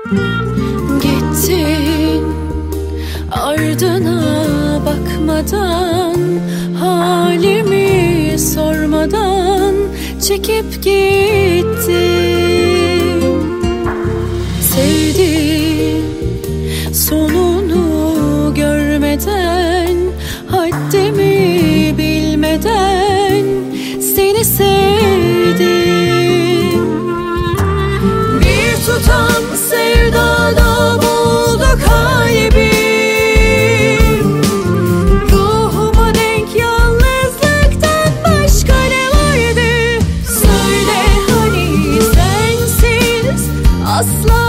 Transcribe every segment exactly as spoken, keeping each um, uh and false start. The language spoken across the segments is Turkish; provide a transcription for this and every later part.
Gittin ardına bakmadan, halimi sormadan çekip gittin. Sevdim sonunu görmeden, haddimi bilmeden seni sevdim. Bir tutam sevdada buldu kalbim, ruhuma denk yalnızlıktan başka ne vardı? Söyle hani sensiz asla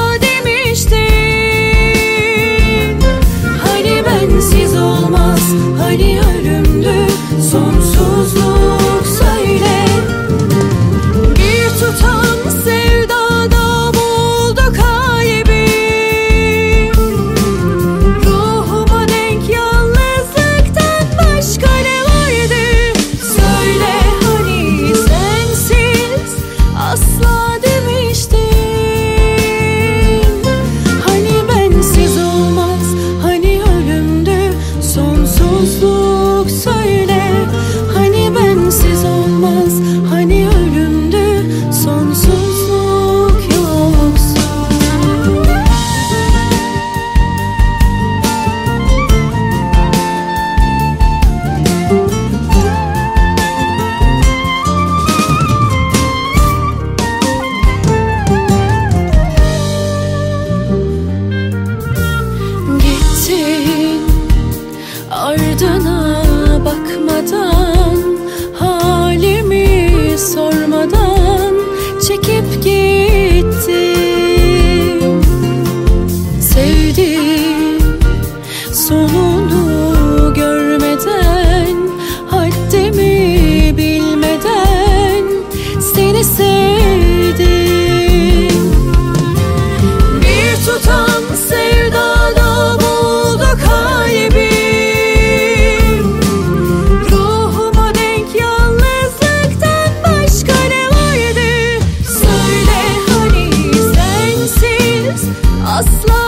demiştin. Hani bensiz olmaz, hani ölümdü sonsuzluk, söyle. Bir tutam sevdada buldu kalbim, ruhuma denk yalnızlıktan başka ne vardı? Söyle hani sensiz asla demiştin. Hani bensiz olmaz, hani ölümdü sonsuzluk, söyle. Hani bensiz olmaz, hani ölümdü sonsuzluk, yoksa. Gittin ardına bakmadan, halimi sormadan çekip gittin. Sevdim sonunu görmeden, haddimi bilmeden seni sevdim. Bir tutam sevdada buldu kalbim, ruhuma denk yalnızlıktan başka ne vardı? Söyle hani sensiz asla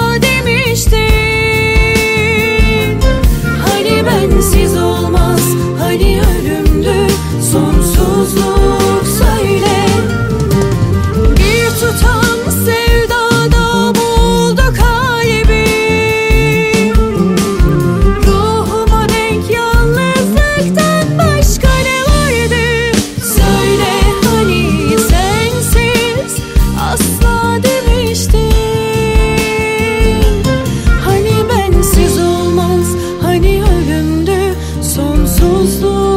demiştin. Hani bensiz olmaz, hani ölümdü sonsuzluk, söyle. Bir tutam sevdada buldu kalbim, ruhuma denk yalnızlıktan başka ne vardı? Söyle hani sensiz asla demiştin. Hani bensiz olmaz, hani ölümdü sonsuzluk.